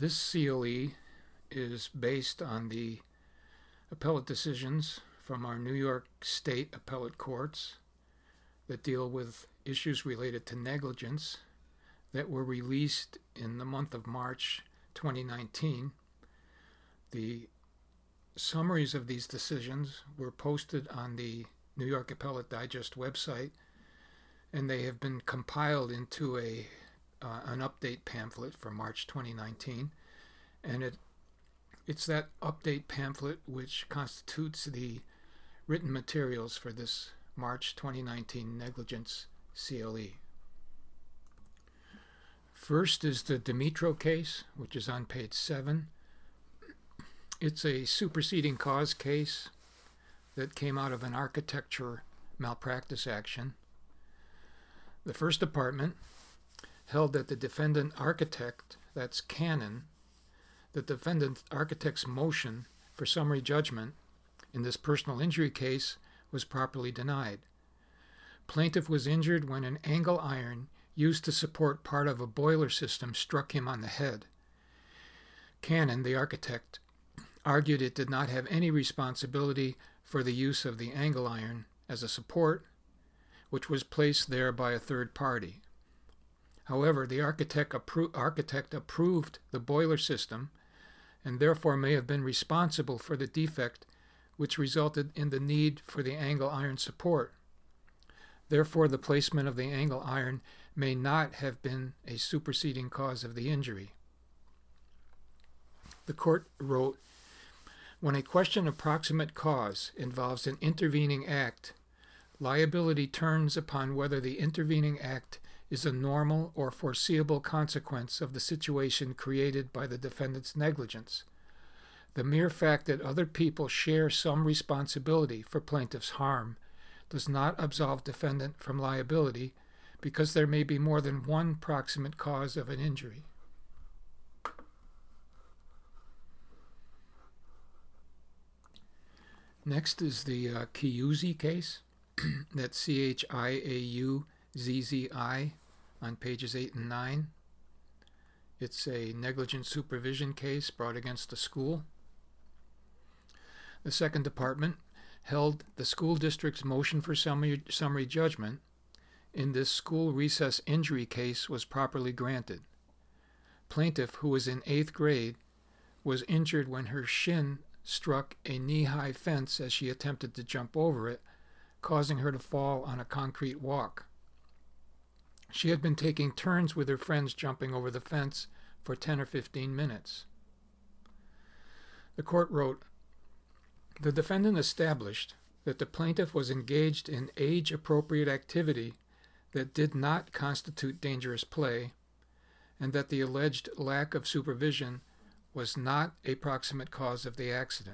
This COE is based on the appellate decisions from our New York State appellate courts that deal with issues related to negligence that were released in the month of March 2019. The summaries of these decisions were posted on the New York Appellate Digest website, and they have been compiled into an update pamphlet for March 2019, and it's that update pamphlet which constitutes the written materials for this March 2019 negligence CLE. First is the Dimitro case, which is on page 7. It's a superseding cause case that came out of an architecture malpractice action. The First Department held that the defendant architect, that's Canon, the defendant architect's motion for summary judgment in this personal injury case was properly denied. Plaintiff was injured when an angle iron used to support part of a boiler system struck him on the head. Canon, the architect, argued it did not have any responsibility for the use of the angle iron as a support, which was placed there by a third party. However, the architect approved the boiler system and therefore may have been responsible for the defect which resulted in the need for the angle iron support. Therefore, the placement of the angle iron may not have been a superseding cause of the injury. The court wrote, "When a question of proximate cause involves an intervening act, liability turns upon whether the intervening act is a normal or foreseeable consequence of the situation created by the defendant's negligence. The mere fact that other people share some responsibility for plaintiff's harm does not absolve defendant from liability because there may be more than one proximate cause of an injury." Next is the Chiuzzi case. That's Chiauzzi on pages 8 and 9. It's a negligent supervision case brought against a school. The Second Department held the school district's motion for summary judgment in this school recess injury case was properly granted. Plaintiff, who was in 8th grade, was injured when her shin struck a knee-high fence as she attempted to jump over it, causing her to fall on a concrete walk. She had been taking turns with her friends jumping over the fence for 10 or 15 minutes. The court wrote, "The defendant established that the plaintiff was engaged in age-appropriate activity that did not constitute dangerous play, and that the alleged lack of supervision was not a proximate cause of the accident."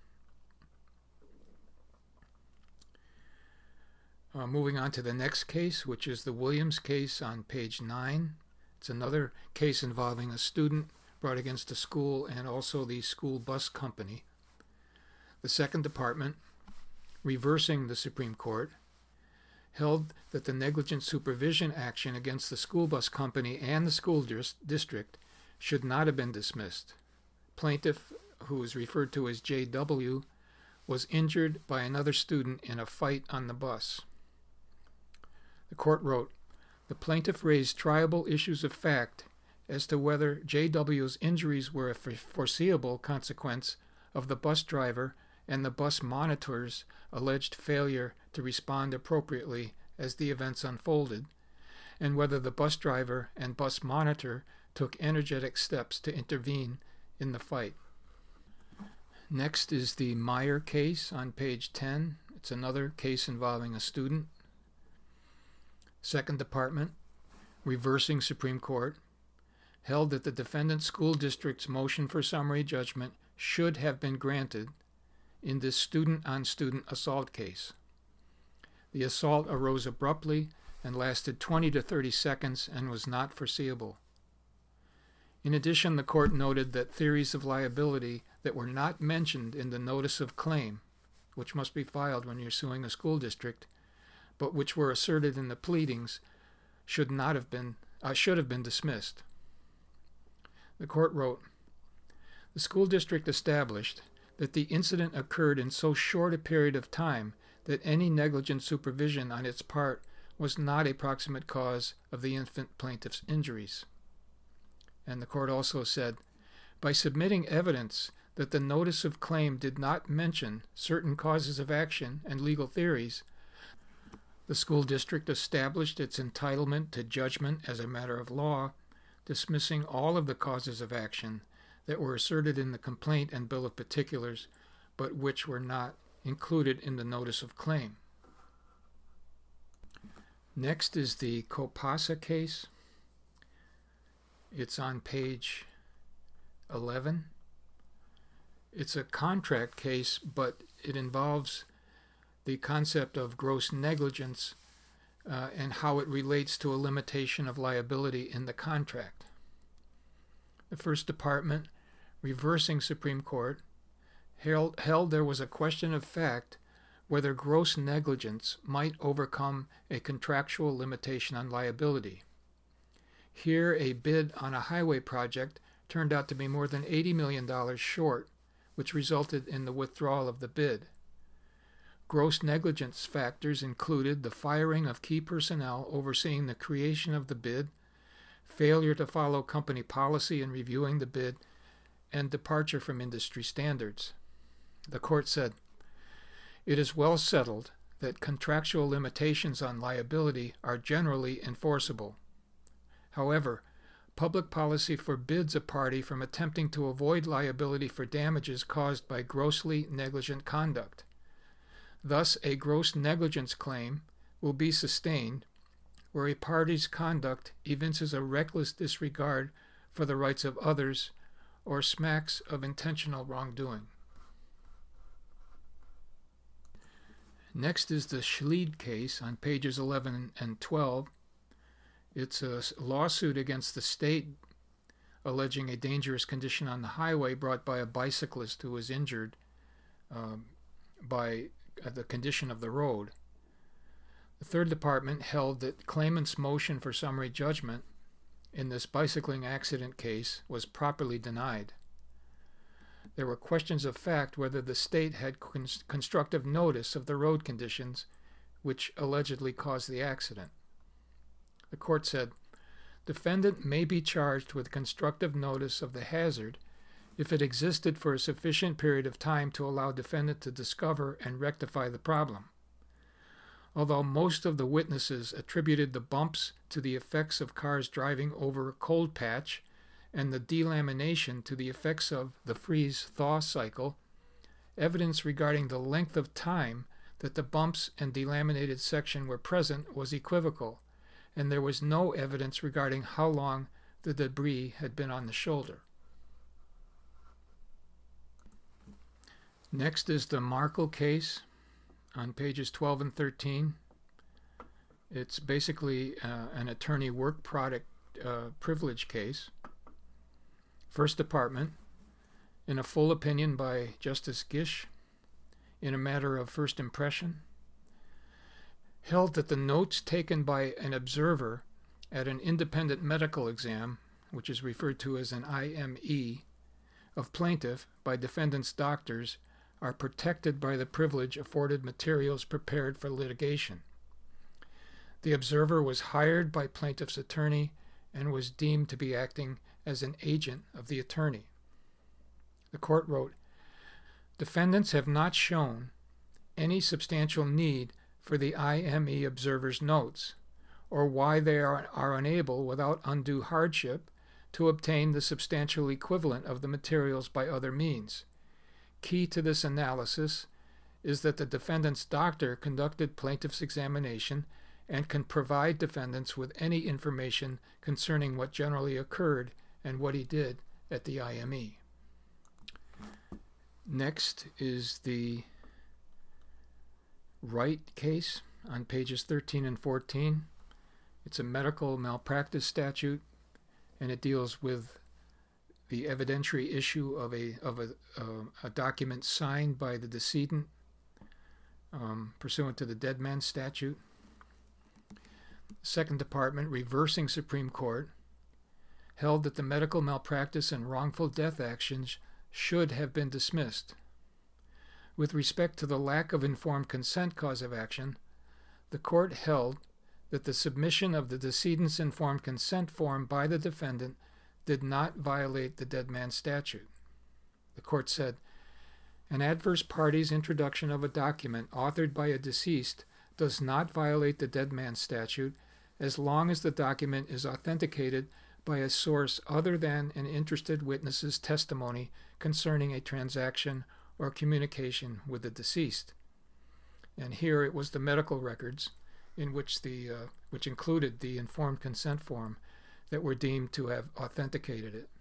Moving on to the next case, which is the Williams case on page 9. It's another case involving a student brought against a school and also the school bus company. The Second Department, reversing the Supreme Court, held that the negligent supervision action against the school bus company and the school district should not have been dismissed. Plaintiff, who is referred to as J.W., was injured by another student in a fight on the bus. The court wrote, "The plaintiff raised triable issues of fact as to whether J.W.'s injuries were a foreseeable consequence of the bus driver and the bus monitor's alleged failure to respond appropriately as the events unfolded, and whether the bus driver and bus monitor took energetic steps to intervene in the fight." Next is the Meyer case on page 10. It's another case involving a student. Second Department, reversing Supreme Court, held that the defendant's school district's motion for summary judgment should have been granted in this student-on-student assault case. The assault arose abruptly and lasted 20 to 30 seconds and was not foreseeable. In addition, the court noted that theories of liability that were not mentioned in the notice of claim, which must be filed when you're suing a school district, but which were asserted in the pleadings, should have been dismissed. The court wrote, The school district established that the incident occurred in so short a period of time that any negligent supervision on its part was not a proximate cause of the infant plaintiff's injuries. And the court also said, by submitting evidence that the notice of claim did not mention certain causes of action and legal theories, the school district established its entitlement to judgment as a matter of law, dismissing all of the causes of action that were asserted in the complaint and bill of particulars, but which were not included in the notice of claim. Next is the Copasa case. It's on page 11. It's a contract case, but it involves the concept of gross negligence and how it relates to a limitation of liability in the contract. The First Department, reversing Supreme Court, held there was a question of fact whether gross negligence might overcome a contractual limitation on liability. Here, a bid on a highway project turned out to be more than $80 million short, which resulted in the withdrawal of the bid. Gross negligence factors included the firing of key personnel overseeing the creation of the bid, failure to follow company policy in reviewing the bid, and departure from industry standards. The court said, "It is well settled that contractual limitations on liability are generally enforceable. However, public policy forbids a party from attempting to avoid liability for damages caused by grossly negligent conduct. Thus, a gross negligence claim will be sustained where a party's conduct evinces a reckless disregard for the rights of others or smacks of intentional wrongdoing." Next is the Schleid case on pages 11 and 12. It's a lawsuit against the state alleging a dangerous condition on the highway brought by a bicyclist who was injured by the condition of the road. The Third Department held that claimant's motion for summary judgment in this bicycling accident case was properly denied. There were questions of fact whether the state had constructive notice of the road conditions which allegedly caused the accident. The court said, defendant may be charged with constructive notice of the hazard if it existed for a sufficient period of time to allow defendant to discover and rectify the problem. Although most of the witnesses attributed the bumps to the effects of cars driving over a cold patch and the delamination to the effects of the freeze-thaw cycle, evidence regarding the length of time that the bumps and delaminated section were present was equivocal, and there was no evidence regarding how long the debris had been on the shoulder. Next is the Markle case on pages 12 and 13. It's basically an attorney work product privilege case. First Department, in a full opinion by Justice Gish, in a matter of first impression, held that the notes taken by an observer at an independent medical exam, which is referred to as an IME, of plaintiff by defendant's doctors are protected by the privilege afforded materials prepared for litigation. The observer was hired by plaintiff's attorney and was deemed to be acting as an agent of the attorney. The court wrote, defendants have not shown any substantial need for the IME observer's notes, or why they are unable, without undue hardship, to obtain the substantial equivalent of the materials by other means. Key to this analysis is that the defendant's doctor conducted plaintiff's examination and can provide defendants with any information concerning what generally occurred and what he did at the IME. Next is the Wright case on pages 13 and 14. It's a medical malpractice statute, and it deals with the evidentiary issue of a document signed by the decedent pursuant to the Dead Man Statute. Second Department, reversing Supreme Court, held that the medical malpractice and wrongful death actions should have been dismissed. With respect to the lack of informed consent cause of action, the court held that the submission of the decedent's informed consent form by the defendant did not violate the dead man statute. The court said, an adverse party's introduction of a document authored by a deceased does not violate the dead man statute as long as the document is authenticated by a source other than an interested witness's testimony concerning a transaction or communication with the deceased. And here it was the medical records in which which included the informed consent form that were deemed to have authenticated it.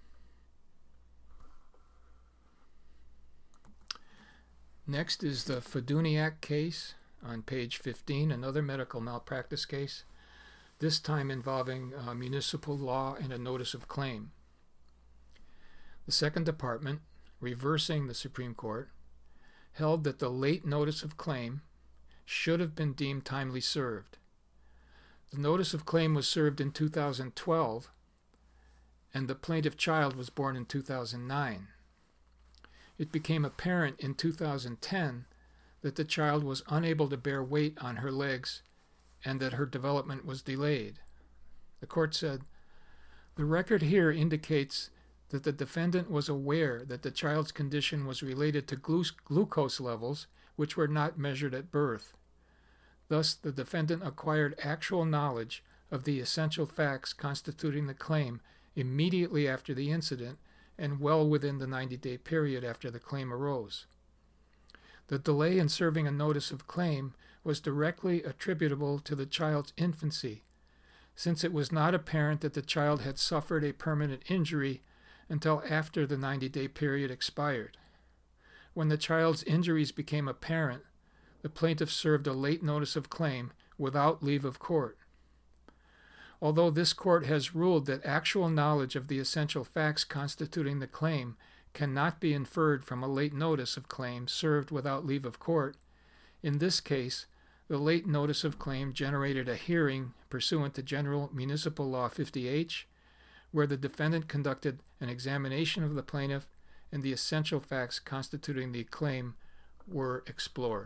Next is the Feduniak case on page 15, another medical malpractice case, this time involving municipal law and a notice of claim. The Second Department, reversing the Supreme Court, held that the late notice of claim should have been deemed timely served. The notice of claim was served in 2012, and the plaintiff child was born in 2009. It became apparent in 2010 that the child was unable to bear weight on her legs and that her development was delayed. The court said, the record here indicates that the defendant was aware that the child's condition was related to glucose levels, which were not measured at birth. Thus, the defendant acquired actual knowledge of the essential facts constituting the claim immediately after the incident and well within the 90-day period after the claim arose. The delay in serving a notice of claim was directly attributable to the child's infancy, since it was not apparent that the child had suffered a permanent injury until after the 90-day period expired. When the child's injuries became apparent, the plaintiff served a late notice of claim without leave of court. Although this court has ruled that actual knowledge of the essential facts constituting the claim cannot be inferred from a late notice of claim served without leave of court, in this case, the late notice of claim generated a hearing pursuant to General Municipal Law 50H, where the defendant conducted an examination of the plaintiff and the essential facts constituting the claim were explored.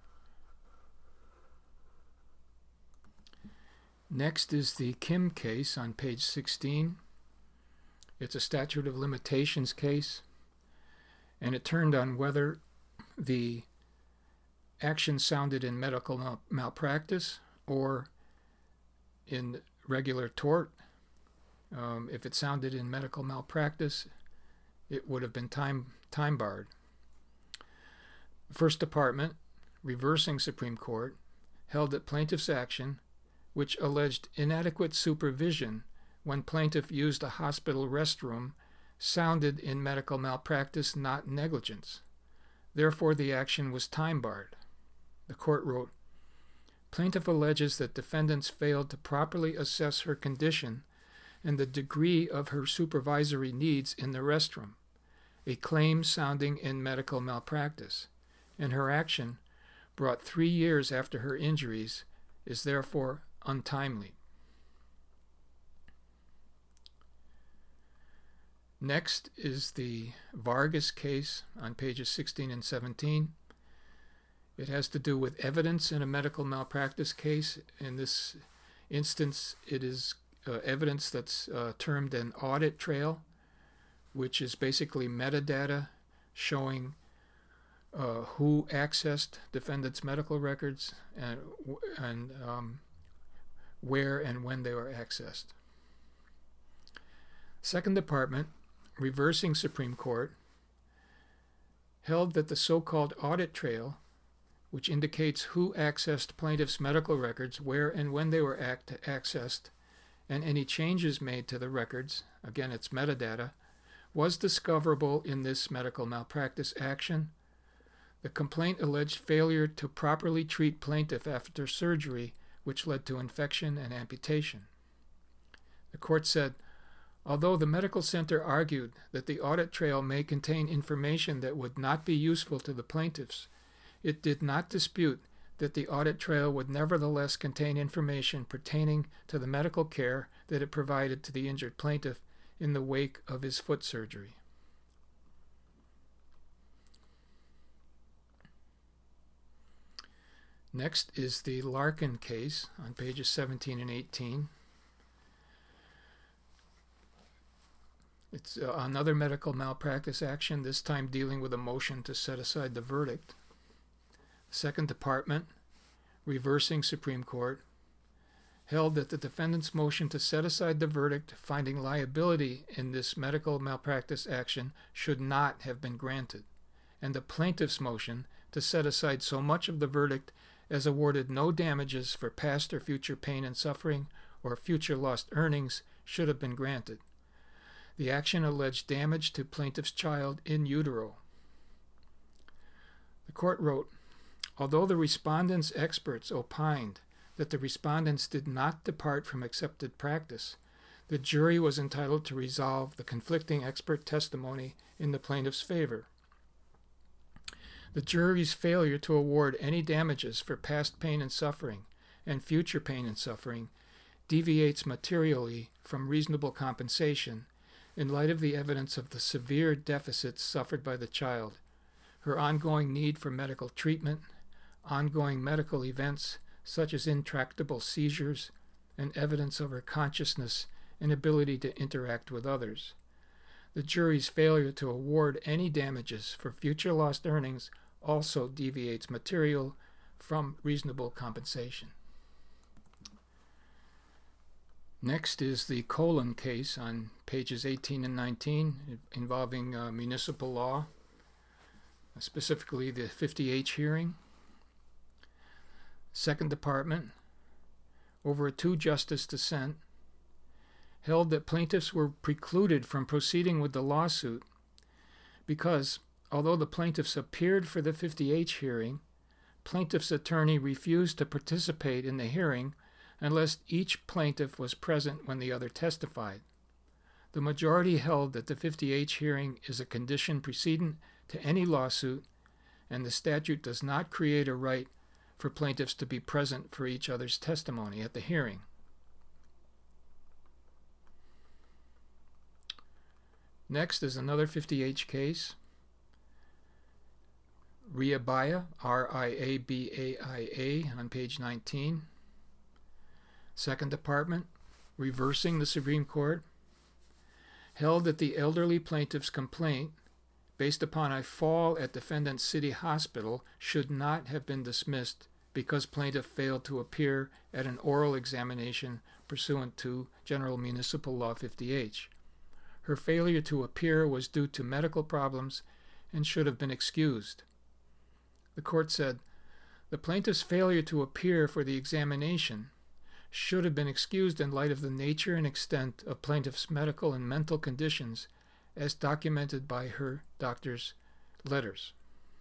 Next is the Kim case on page 16. It's a statute of limitations case, and it turned on whether the action sounded in medical malpractice or in regular tort. If it sounded in medical malpractice, it would have been time barred. First Department, reversing Supreme Court, held that plaintiff's action, which alleged inadequate supervision when plaintiff used a hospital restroom, sounded in medical malpractice, not negligence. Therefore, the action was time barred. The court wrote, plaintiff alleges that defendants failed to properly assess her condition and the degree of her supervisory needs in the restroom, a claim sounding in medical malpractice, and her action, brought 3 years after her injuries, is therefore untimely. Next is the Vargas case on pages 16 and 17. It has to do with evidence in a medical malpractice case. In this instance, it is evidence that's termed an audit trail, which is basically metadata showing who accessed defendant's medical records and where and when they were accessed. Second Department, reversing Supreme Court, held that the so-called audit trail, which indicates who accessed plaintiff's medical records, where and when they were accessed, and any changes made to the records, again it's metadata, was discoverable in this medical malpractice action. The complaint alleged failure to properly treat plaintiff after surgery, which led to infection and amputation. The court said, although the medical center argued that the audit trail may contain information that would not be useful to the plaintiffs, it did not dispute that the audit trail would nevertheless contain information pertaining to the medical care that it provided to the injured plaintiff in the wake of his foot surgery. Next is the Larkin case on pages 17 and 18. It's another medical malpractice action, this time dealing with a motion to set aside the verdict. Second Department, reversing Supreme Court, held that the defendant's motion to set aside the verdict finding liability in this medical malpractice action should not have been granted, and the plaintiff's motion to set aside so much of the verdict as awarded no damages for past or future pain and suffering or future lost earnings should have been granted. The action alleged damage to plaintiff's child in utero. The court wrote, although the respondent's experts opined that the respondents did not depart from accepted practice, the jury was entitled to resolve the conflicting expert testimony in the plaintiff's favor. The jury's failure to award any damages for past pain and suffering and future pain and suffering deviates materially from reasonable compensation in light of the evidence of the severe deficits suffered by the child, her ongoing need for medical treatment, ongoing medical events such as intractable seizures, and evidence of her consciousness and ability to interact with others. The jury's failure to award any damages for future lost earnings also deviates material from reasonable compensation. Next is the Colon case on pages 18 and 19 involving municipal law, specifically the 50H hearing. Second Department, over a two-justice dissent, held that plaintiffs were precluded from proceeding with the lawsuit because, although the plaintiffs appeared for the 50H hearing, plaintiff's attorney refused to participate in the hearing unless each plaintiff was present when the other testified. The majority held that the 50H hearing is a condition precedent to any lawsuit, and the statute does not create a right for plaintiffs to be present for each other's testimony at the hearing. Next is another 50H case, Riabaia, R-I-A-B-A-I-A, on page 19. Second Department, reversing the Supreme Court, held that the elderly plaintiff's complaint, based upon a fall at defendant's city hospital, should not have been dismissed because plaintiff failed to appear at an oral examination pursuant to General Municipal Law 50H. Her failure to appear was due to medical problems and should have been excused. The court said, the plaintiff's failure to appear for the examination should have been excused in light of the nature and extent of plaintiff's medical and mental conditions as documented by her doctor's letters.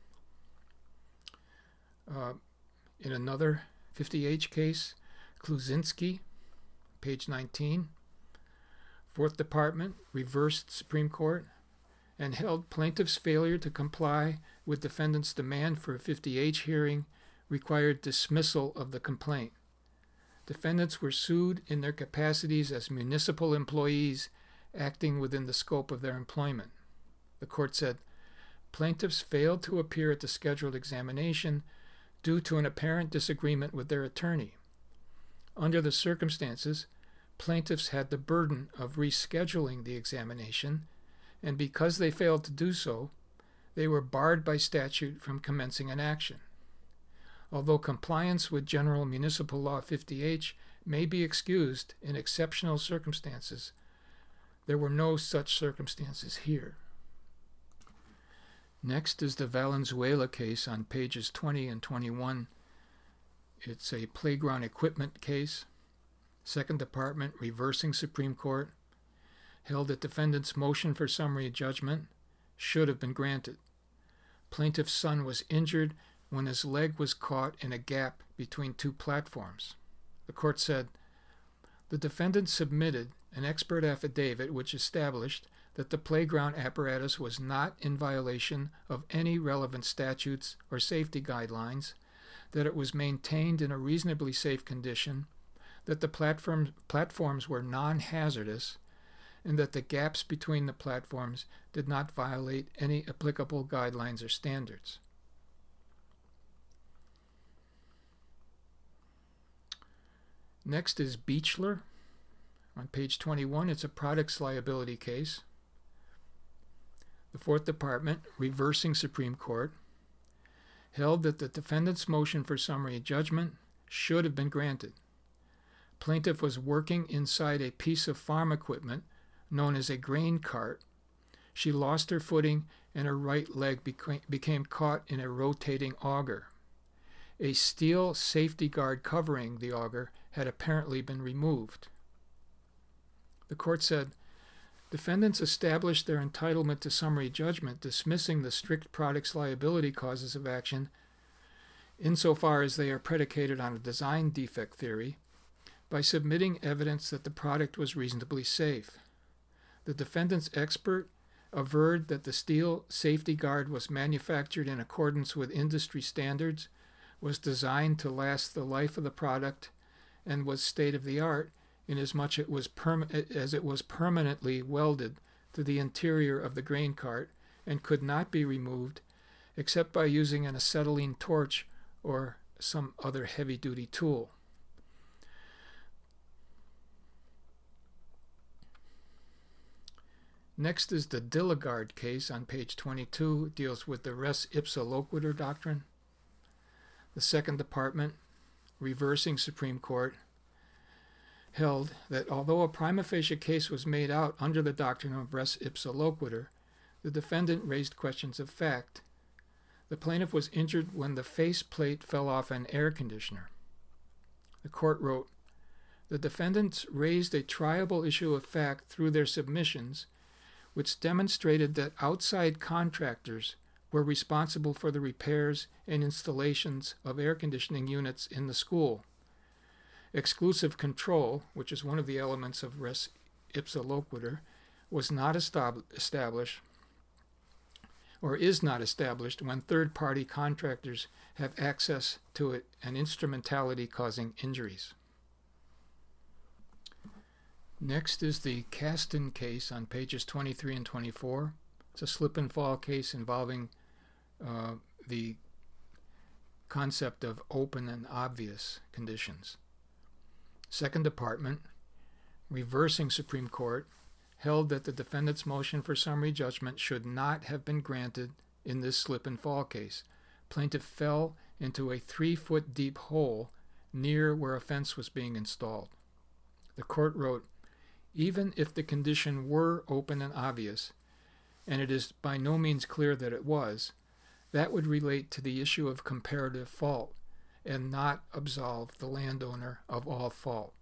In another 50H case, Kluzinski, page 19, Fourth Department reversed Supreme Court and held plaintiff's failure to comply with defendant's demand for a 50H hearing required dismissal of the complaint. Defendants were sued in their capacities as municipal employees acting within the scope of their employment. The court said, plaintiffs failed to appear at the scheduled examination due to an apparent disagreement with their attorney. Under the circumstances, plaintiffs had the burden of rescheduling the examination, and because they failed to do so, they were barred by statute from commencing an action. Although compliance with General Municipal Law 50H may be excused in exceptional circumstances, there were no such circumstances here. Next is the Valenzuela case on pages 20 and 21. It's a playground equipment case. Second Department reversing Supreme Court held that defendant's motion for summary judgment should have been granted. Plaintiff's son was injured when his leg was caught in a gap between two platforms. The court said, the defendant submitted an expert affidavit which established that the playground apparatus was not in violation of any relevant statutes or safety guidelines, that it was maintained in a reasonably safe condition, that the platforms were non-hazardous, and that the gaps between the platforms did not violate any applicable guidelines or standards. Next is Beechler. On page 21, it's a products liability case. The Fourth Department, reversing Supreme Court, held that the defendant's motion for summary judgment should have been granted. Plaintiff was working inside a piece of farm equipment known as a grain cart. She lost her footing and her right leg became caught in a rotating auger. A steel safety guard covering the auger had apparently been removed. The court said, defendants established their entitlement to summary judgment, dismissing the strict products liability causes of action insofar as they are predicated on a design defect theory by submitting evidence that the product was reasonably safe. The defendant's expert averred that the steel safety guard was manufactured in accordance with industry standards, was designed to last the life of the product, and was state-of-the-art inasmuch as it was permanently welded to the interior of the grain cart and could not be removed except by using an acetylene torch or some other heavy-duty tool. Next is the Dilligard case on page 22. It deals with the res ipsa loquitur doctrine. The Second Department, reversing Supreme Court, held that although a prima facie case was made out under the doctrine of res ipsa loquitur, the defendant raised questions of fact. The plaintiff was injured when the face plate fell off an air conditioner. The court wrote, the defendants raised a triable issue of fact through their submissions, which demonstrated that outside contractors were responsible for the repairs and installations of air conditioning units in the school. Exclusive control, which is one of the elements of res ipsa loquitur, was not established or is not established when third-party contractors have access to it and instrumentality causing injuries. Next is the Kasten case on pages 23 and 24. It's a slip and fall case involving the concept of open and obvious conditions. Second Department, reversing Supreme Court, held that the defendant's motion for summary judgment should not have been granted in this slip and fall case. Plaintiff fell into a 3-foot deep hole near where a fence was being installed. The court wrote, even if the condition were open and obvious, and it is by no means clear that it was, that would relate to the issue of comparative fault and not absolve the landowner of all fault.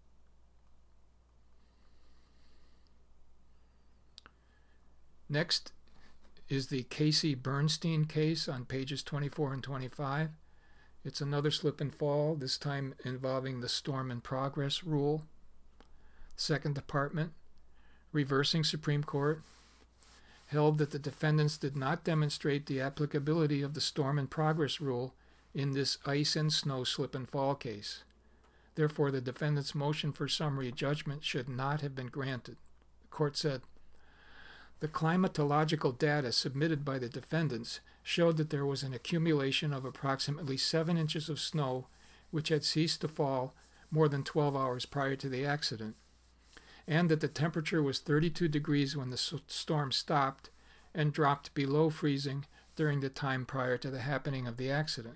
Next is the Casey Bernstein case on pages 24 and 25. It's another slip and fall, this time involving the storm in progress rule. Second Department, reversing Supreme Court, held that the defendants did not demonstrate the applicability of the storm in progress rule in this ice and snow slip and fall case. Therefore, the defendant's motion for summary judgment should not have been granted. The court said, the climatological data submitted by the defendants showed that there was an accumulation of approximately 7 inches of snow which had ceased to fall more than 12 hours prior to the accident, and that the temperature was 32 degrees when the storm stopped and dropped below freezing during the time prior to the happening of the accident.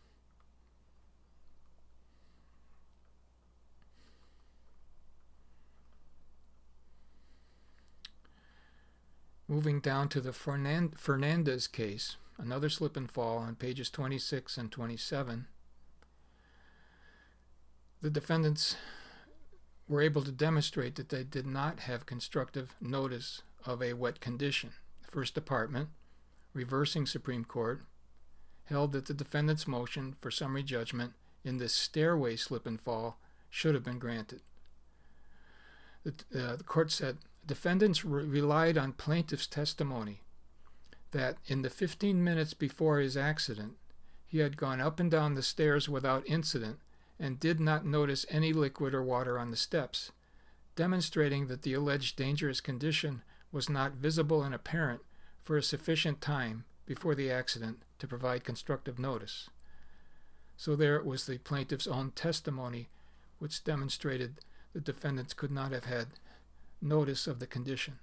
Moving down to the Fernandez case, another slip and fall on pages 26 and 27, the defendants were able to demonstrate that they did not have constructive notice of a wet condition. The First Department, reversing Supreme Court, held that the defendant's motion for summary judgment in this stairway slip and fall should have been granted. The court said, defendants relied on plaintiff's testimony that in the 15 minutes before his accident, he had gone up and down the stairs without incident and did not notice any liquid or water on the steps, demonstrating that the alleged dangerous condition was not visible and apparent for a sufficient time before the accident to provide constructive notice. So there it was the plaintiff's own testimony which demonstrated the defendants could not have had notice of the condition.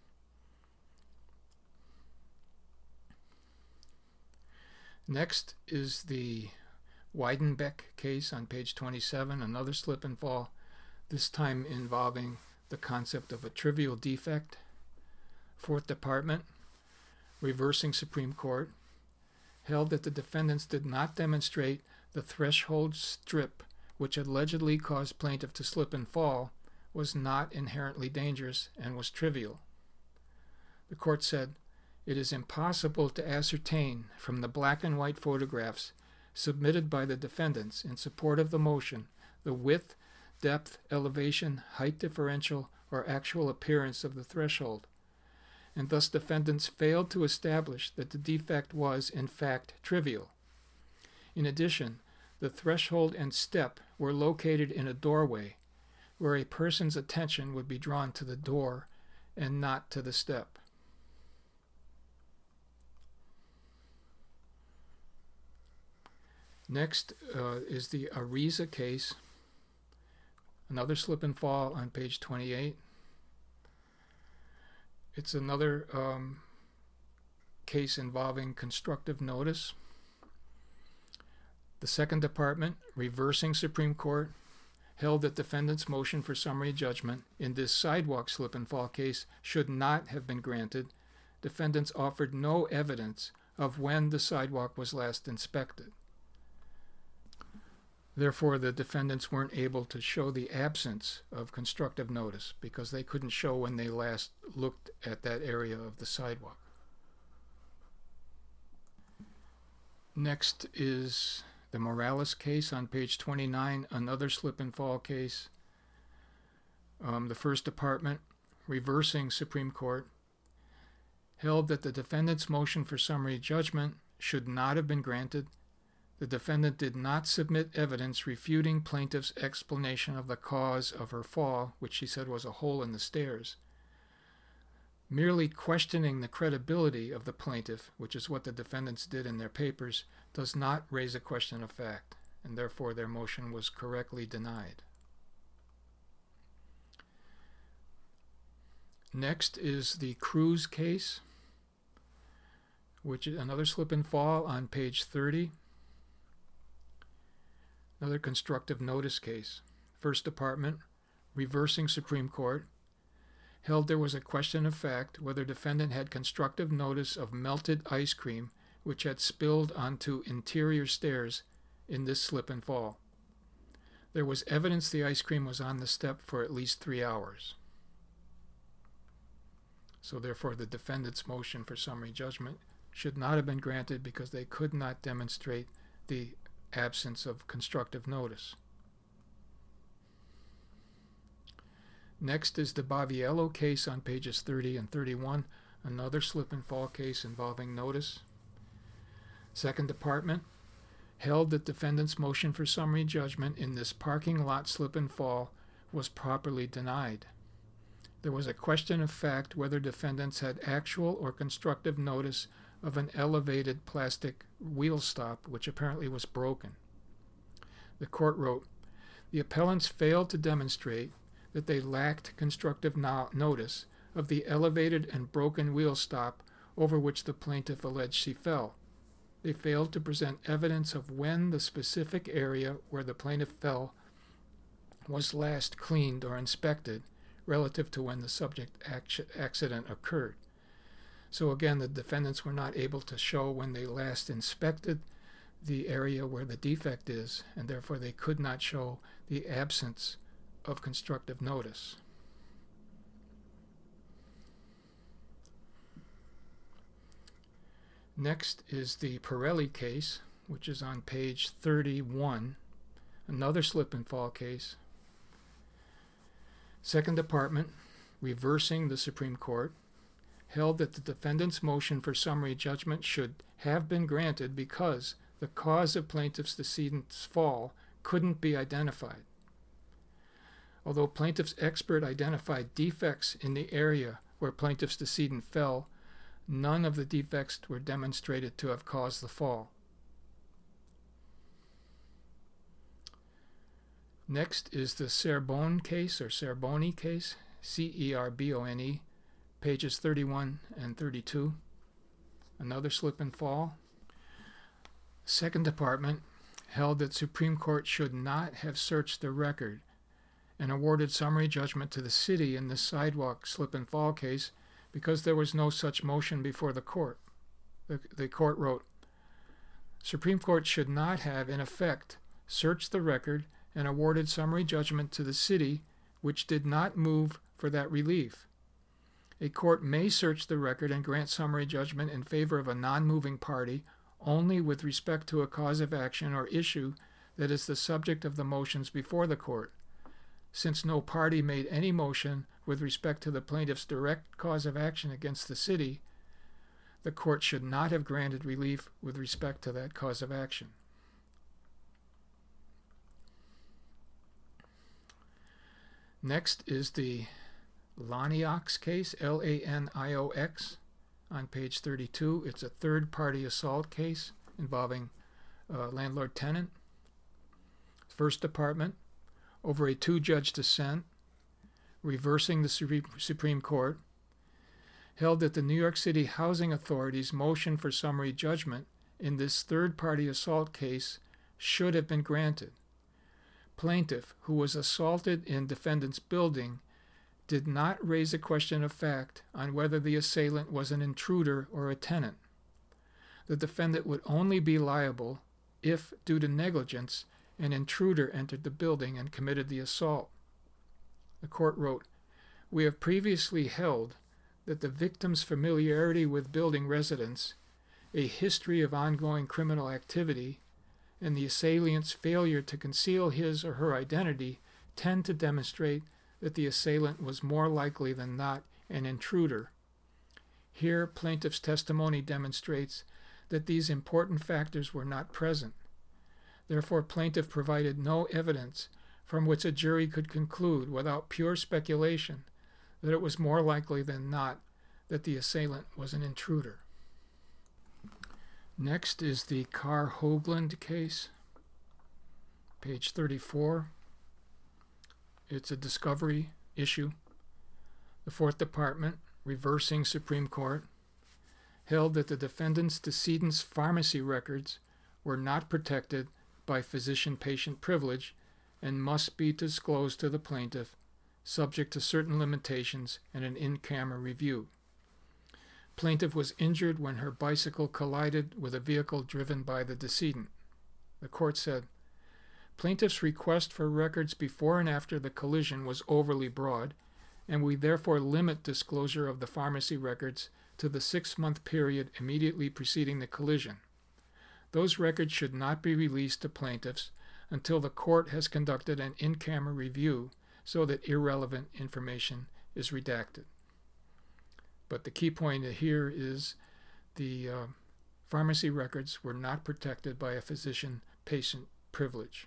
Next is the Weidenbeck case on page 27, another slip and fall, this time involving the concept of a trivial defect. Fourth Department, reversing Supreme Court, held that the defendants did not demonstrate the threshold strip which allegedly caused plaintiff to slip and fall was not inherently dangerous and was trivial. The court said, "It is impossible to ascertain from the black and white photographs submitted by the defendants in support of the motion the width, depth, elevation, height differential, or actual appearance of the threshold, and thus defendants failed to establish that the defect was, in fact, trivial. In addition, the threshold and step were located in a doorway, where a person's attention would be drawn to the door and not to the step." Next is the Ariza case, another slip and fall on page 28. It's another case involving constructive notice. The Second Department, reversing Supreme Court, held that defendants' motion for summary judgment in this sidewalk slip and fall case should not have been granted. Defendants offered no evidence of when the sidewalk was last inspected. Therefore, the defendants weren't able to show the absence of constructive notice because they couldn't show when they last looked at that area of the sidewalk. Next is the Morales case on page 29, another slip and fall case. The First Department, reversing Supreme Court, held that the defendant's motion for summary judgment should not have been granted. The defendant did not submit evidence refuting plaintiff's explanation of the cause of her fall, which she said was a hole in the stairs. Merely questioning the credibility of the plaintiff, which is what the defendants did in their papers, does not raise a question of fact, and therefore their motion was correctly denied. Next is the Cruz case, which is another slip and fall on page 30. Another constructive notice case. First Department, reversing Supreme Court, held there was a question of fact whether defendant had constructive notice of melted ice cream which had spilled onto interior stairs in this slip and fall. There was evidence the ice cream was on the step for at least 3 hours. So therefore the defendant's motion for summary judgment should not have been granted because they could not demonstrate the absence of constructive notice. Next is the Baviello case on pages 30 and 31, another slip and fall case involving notice. Second Department held that defendant's motion for summary judgment in this parking lot slip and fall was properly denied. There was a question of fact whether defendants had actual or constructive notice of an elevated plastic wheel stop, which apparently was broken. The court wrote, "The appellants failed to demonstrate that they lacked constructive notice of the elevated and broken wheel stop over which the plaintiff alleged she fell. They failed to present evidence of when the specific area where the plaintiff fell was last cleaned or inspected relative to when the subject accident occurred." So again, the defendants were not able to show when they last inspected the area where the defect is, and therefore they could not show the absence of constructive notice. Next is the Pirelli case, which is on page 31, another slip and fall case. Second Department, reversing the Supreme Court, held that the defendant's motion for summary judgment should have been granted because the cause of plaintiff's decedent's fall couldn't be identified. Although plaintiff's expert identified defects in the area where plaintiff's decedent fell, none of the defects were demonstrated to have caused the fall. Next is the Cerbone case, or Cerboni case, Cerbone, pages 31 and 32. Another slip and fall. Second Department held that Supreme Court should not have searched the record and awarded summary judgment to the city in the sidewalk slip and fall case because there was no such motion before the court. The court wrote, Supreme Court should not have, in effect, searched the record and awarded summary judgment to the city, which did not move for that relief. A court may search the record and grant summary judgment in favor of a non-moving party only with respect to a cause of action or issue that is the subject of the motions before the court. Since no party made any motion with respect to the plaintiff's direct cause of action against the city, the court should not have granted relief with respect to that cause of action. Next is the Laniox case, Laniox, on page 32. It's a third-party assault case involving landlord-tenant. First Department, over a two-judge dissent, reversing the Supreme Court, held that the New York City Housing Authority's motion for summary judgment in this third-party assault case should have been granted. Plaintiff, who was assaulted in defendant's building, did not raise a question of fact on whether the assailant was an intruder or a tenant. The defendant would only be liable if, due to negligence, an intruder entered the building and committed the assault. The court wrote, We have previously held that the victim's familiarity with building residents, a history of ongoing criminal activity, and the assailant's failure to conceal his or her identity tend to demonstrate that the assailant was more likely than not an intruder. Here, plaintiff's testimony demonstrates that these important factors were not present. Therefore, plaintiff provided no evidence from which a jury could conclude without pure speculation that it was more likely than not that the assailant was an intruder. Next is the Carr-Hoagland case, page 34. It's a discovery issue. The Fourth Department, reversing Supreme Court, held that the defendant's decedent's pharmacy records were not protected by physician-patient privilege and must be disclosed to the plaintiff, subject to certain limitations and an in-camera review. Plaintiff was injured when her bicycle collided with a vehicle driven by the decedent. The court said, Plaintiff's request for records before and after the collision was overly broad, and we therefore limit disclosure of the pharmacy records to the 6-month period immediately preceding the collision. Those records should not be released to plaintiffs until the court has conducted an in-camera review so that irrelevant information is redacted. But the key point here is the pharmacy records were not protected by a physician-patient privilege.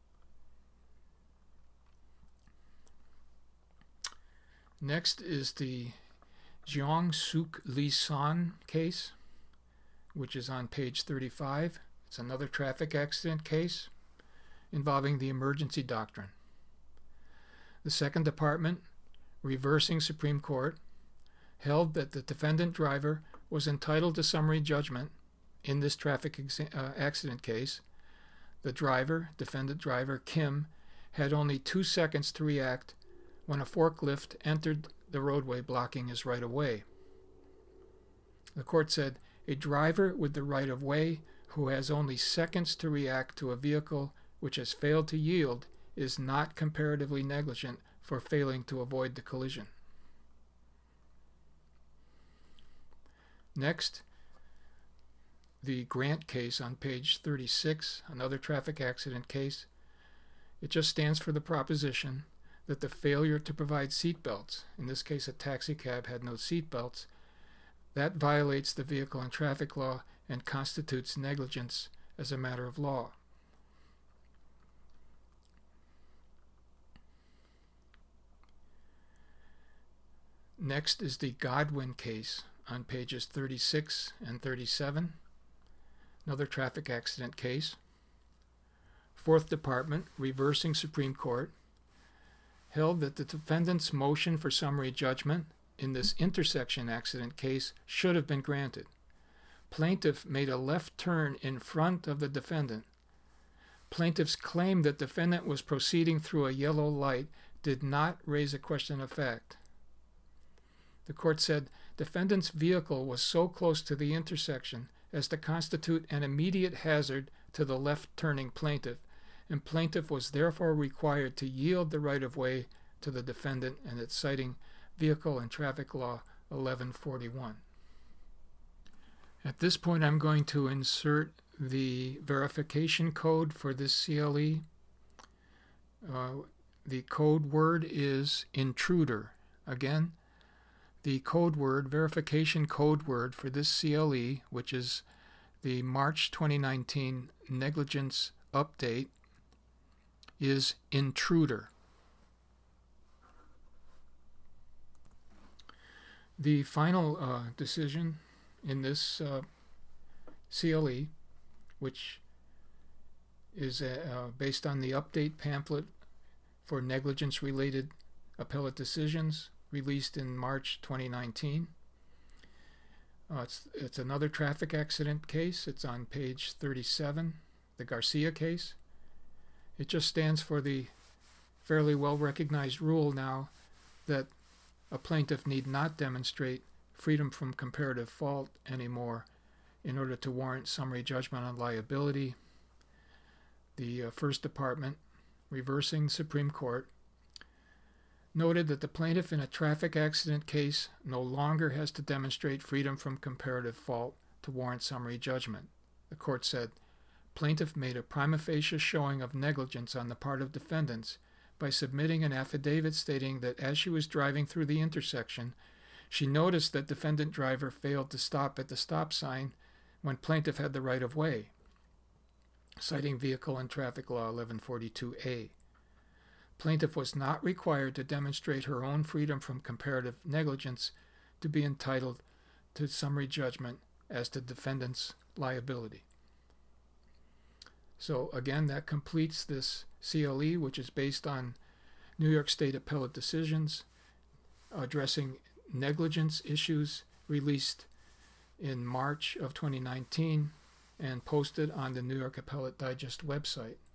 Next is the Jeong-Suk Lee Son case, which is on page 35. It's another traffic accident case involving the emergency doctrine. The Second Department, reversing Supreme Court, held that the defendant driver was entitled to summary judgment in this traffic accident case. The driver, defendant driver Kim, had only 2 seconds to react when a forklift entered the roadway blocking his right-of-way. The court said, a driver with the right-of-way who has only seconds to react to a vehicle which has failed to yield is not comparatively negligent for failing to avoid the collision. Next, the Grant case on page 36, another traffic accident case. It just stands for the proposition that the failure to provide seat belts, in this case a taxi cab had no seat belts, that violates the vehicle and traffic law and constitutes negligence as a matter of law. Next is the Godwin case on pages 36 and 37, another traffic accident case. Fourth Department, reversing Supreme Court, held that the defendant's motion for summary judgment in this intersection accident case should have been granted. Plaintiff made a left turn in front of the defendant. Plaintiff's claim that defendant was proceeding through a yellow light did not raise a question of fact. The court said defendant's vehicle was so close to the intersection as to constitute an immediate hazard to the left-turning plaintiff, and plaintiff was therefore required to yield the right-of-way to the defendant, and it's citing Vehicle and Traffic Law 1141. At this point, I'm going to insert the verification code for this CLE. The code word is intruder. Again, the code word, verification code word for this CLE, which is the March 2019 negligence update, is intruder. The final decision in this CLE, which is based on the update pamphlet for negligence-related appellate decisions released in March 2019. It's another traffic accident case. It's on page 37, the Garcia case. It just stands for the fairly well-recognized rule now that a plaintiff need not demonstrate freedom from comparative fault anymore in order to warrant summary judgment on liability. The First Department, reversing Supreme Court, noted that the plaintiff in a traffic accident case no longer has to demonstrate freedom from comparative fault to warrant summary judgment. The court said, plaintiff made a prima facie showing of negligence on the part of defendants by submitting an affidavit stating that as she was driving through the intersection, she noticed that defendant driver failed to stop at the stop sign when plaintiff had the right of way, citing Vehicle and Traffic Law 1142A. Plaintiff was not required to demonstrate her own freedom from comparative negligence to be entitled to summary judgment as to defendant's liability. So again, that completes this CLE, which is based on New York State appellate decisions addressing negligence issues released in March of 2019 and posted on the New York Appellate Digest website.